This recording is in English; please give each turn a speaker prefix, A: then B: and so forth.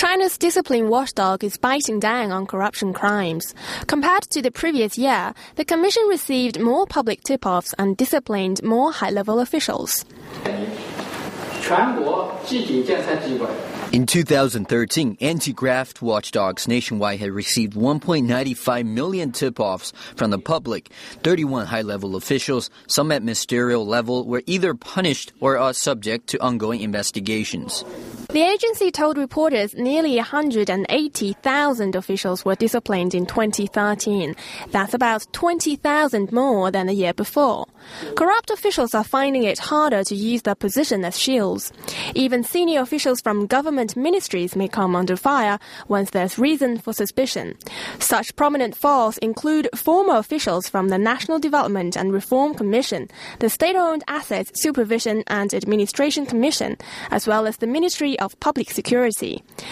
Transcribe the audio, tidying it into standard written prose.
A: China's discipline watchdog is biting down on corruption crimes. Compared to the previous year, the commission received more public tip-offs and disciplined more high-level officials.
B: In 2013, anti-graft watchdogs nationwide had received 1.95 million tip-offs from the public. 31 high-level officials, some at ministerial level, were either punished or are subject to ongoing investigations.
A: The agency told reporters nearly 180,000 officials were disciplined in 2013. That's about 20,000 more than the year before. Corrupt officials are finding it harder to use their position as shields. Even senior officials from government ministries may come under fire once there's reason for suspicion. Such prominent falls include former officials from the National Development and Reform Commission, the State-Owned Assets Supervision and Administration Commission, as well as the Ministry of Public Security.